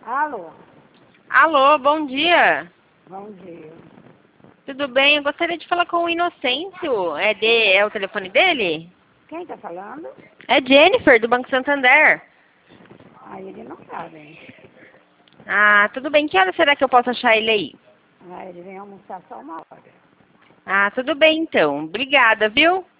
Alô, Alô, bom dia. bom dia. Tudo bem? Eu gostaria de falar com o Inocêncio. É o telefone dele? Quem tá falando? É Jennifer, do Banco Santander. Ah, ele não sabe. Ah, tudo bem. Que hora será que eu posso achar ele aí? Ah, ele vem almoçar só uma hora. Ah, tudo bem então. Obrigada, viu?